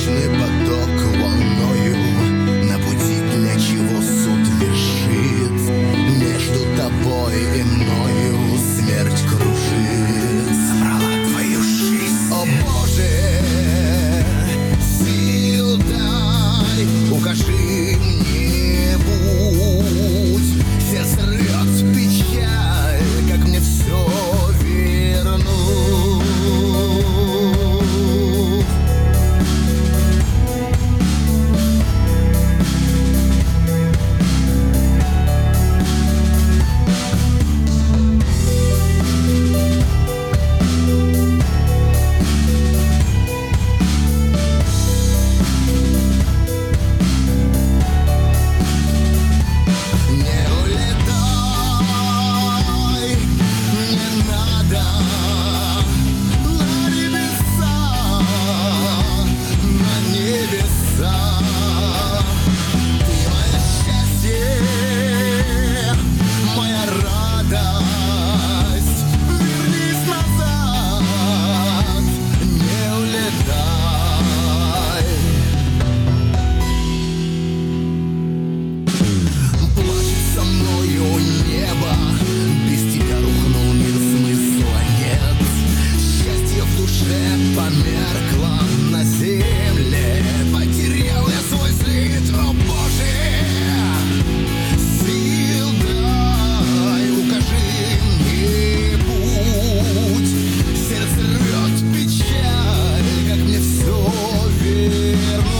вечный поток волною на пути, для чего суд вершит. Между тобой и мною смерть кружит. Забрала твою жизнь. О Боже, сил дай, укажи мне путь. Сердце рвет печаль, как мне все вернуть. Померкла на земле, потерял я свой след. О Боже, сил дай, укажи мне путь. Сердце рвет печаль, как мне все вернуть.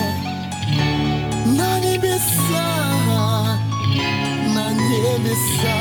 На небеса, на небеса.